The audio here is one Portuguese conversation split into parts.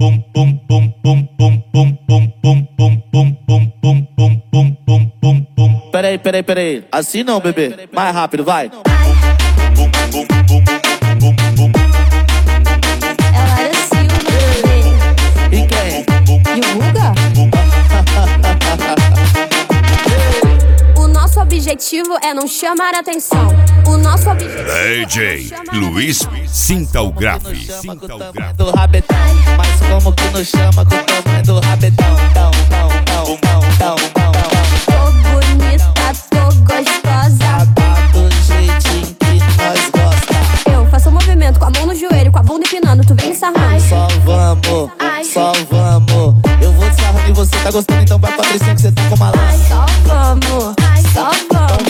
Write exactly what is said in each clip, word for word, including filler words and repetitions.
Peraí, peraí, peraí. Assim não, bebê. Mais rápido, vai. Ela era Silva, bebê. E quem? E o Guga? O nosso objetivo é não chamar atenção. O nosso objetivo D J Luiz, sinta o grave. Sinta o grave do rabetão. Mas como que nos chama com o tamanho do rabetão? Tão, tão, tão, tão, tão, tão. tô bonita, tô gostosa. Tá do jeitinho que nós gosta. Eu faço um movimento com a mão no joelho, com a bunda empinando, tu vem me sarrando. Só vamos, só vamos. Eu vou te sarrando e você tá gostando, então vai pra três que você tá com malandro. Só vamos, só vamos.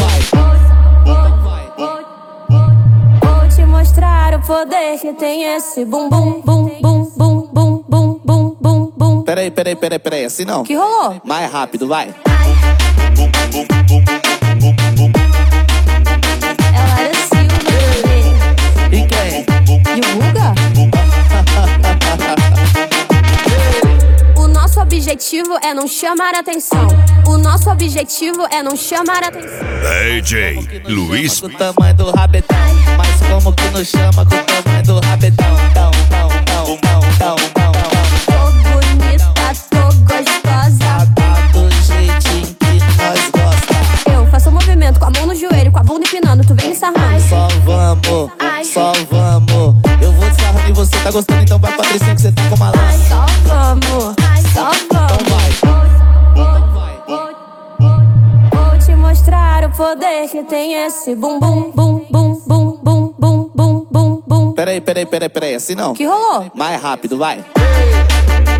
Vou te mostrar o poder que tem esse bum bum bum bum bum bum bum bum bum bum. Peraí, peraí, peraí, peraí, assim não. Que rolou? Mais rápido, vai. Ela era Silva, bebê. E quem? E o Guga? O nosso objetivo é não chamar atenção. O nosso objetivo é não chamar atenção. D J Luiz, Com o tamanho do rabetão. Mas como que nos chama com o tamanho do rabetão? Tão, tão, tão, tão, tão, tão. Tô bonita, tô gostosa. Tá do jeitinho que nós gosta. Eu faço um movimento com a mão no joelho, com a bunda empinando, tu vem me sarrando. Só vamos, só vamos. Eu vou te sarrando e você tá gostando, então vai pra três que você tá com malandro. Só vamos, só Então vamos. vai. Vou te mostrar o poder que tem esse bum bum bum bum bum bum bum bum bum bum. Peraí, peraí, peraí, peraí, assim não. Que rolou? Mais rápido, vai.